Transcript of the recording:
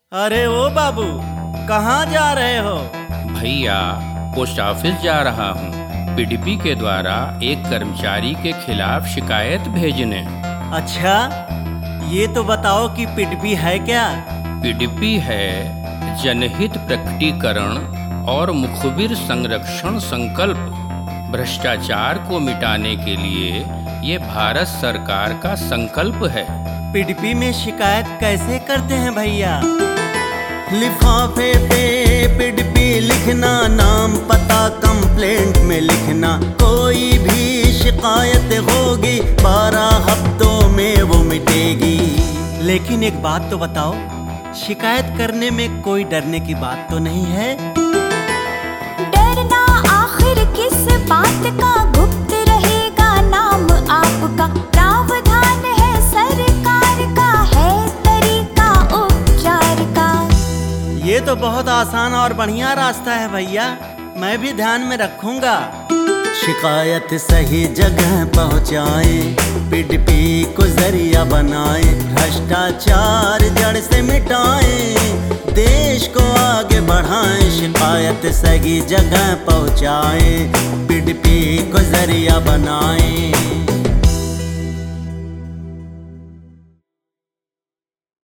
अरे ओ बाबू, कहाँ जा रहे हो? भैया, पोस्ट ऑफिस जा रहा हूँ। पीडीपी के द्वारा एक कर्मचारी के खिलाफ शिकायत भेजने। अच्छा, ये तो बताओ कि पीडीपी है क्या? पीडीपी है जनहित प्रकटीकरण और मुखबिर संरक्षण संकल्प। भ्रष्टाचार को मिटाने के लिए ये भारत सरकार का संकल्प है। पीडीपी में शिकायत कैसे करते हैं भैया? लिफाफे पे पीडीपी लिखना, नाम पता कंप्लेंट में लिखना। कोई भी शिकायत होगी 12 हफ्तों में वो मिटेगी। लेकिन एक बात तो बताओ, शिकायत करने में कोई डरने की बात तो नहीं है? डरना आखिर किस बात का, गुप्त रहेगा नाम आपका। प्रावधान है सरकार का, है तरीका उपचार का। ये तो बहुत आसान और बढ़िया रास्ता है भैया, मैं भी ध्यान में रखूंगा। शिकायत सही जगह पहुंचाए, पीडीपी को जरिया बनाए। भ्रष्टाचार जड़ से मिटाए, देश को आगे बढ़ाएं। शिकायत सही जगह पहुंचाए, पीडीपी को जरिया बनाए।